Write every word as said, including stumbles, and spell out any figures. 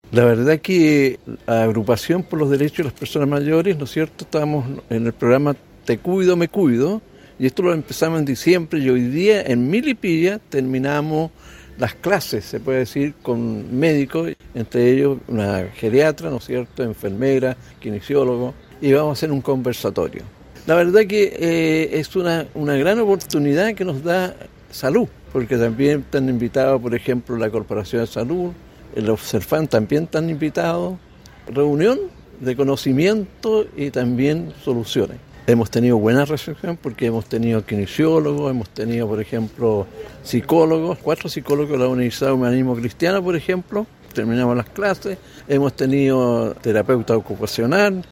La verdad que la Agrupación por los Derechos de las Personas Mayores, ¿no es cierto?, estábamos en el programa Te Cuido, Me Cuido, y esto lo empezamos en diciembre y hoy día en Milipilla terminamos las clases, se puede decir, con médicos, entre ellos una geriatra, ¿no es cierto?, enfermera, kinesiólogo, y vamos a hacer un conversatorio. La verdad que eh, es una, una gran oportunidad que nos da salud, porque también están invitados, por ejemplo, la Corporación de Salud, el Observan también están invitados, reunión de conocimiento y también soluciones. Hemos tenido buena recepción porque hemos tenido kinesiólogos, hemos tenido, por ejemplo, psicólogos, cuatro psicólogos de la Universidad de Humanismo Cristiano, por ejemplo, terminamos las clases, hemos tenido terapeuta ocupacional,